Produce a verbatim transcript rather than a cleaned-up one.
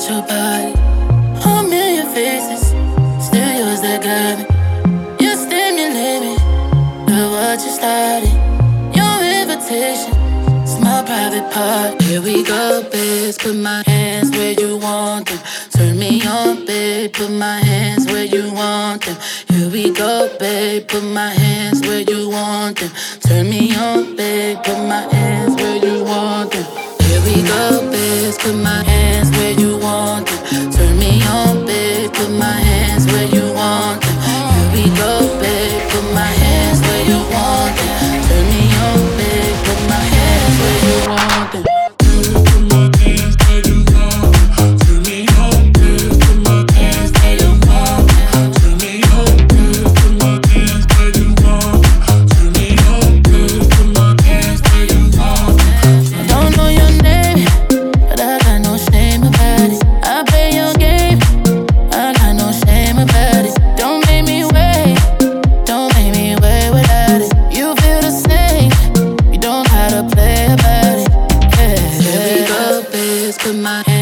your body. A million faces, still yours that got me. You stimulate me, love what you started. Your invitation, it's my private part. Here we go, babe, put my hands where you want them. Turn me on, babe, put my hands where you want them. Here we go, babe, put my hands where you want them. Turn me on, babe, put my hands where you want them. Here we go, babe, put my hands where you want them. Turn me on, babe, put my hands where you want them. Here we go, babe, put my hands where you want them. Turn me on, babe, put my hands where you want them. Put my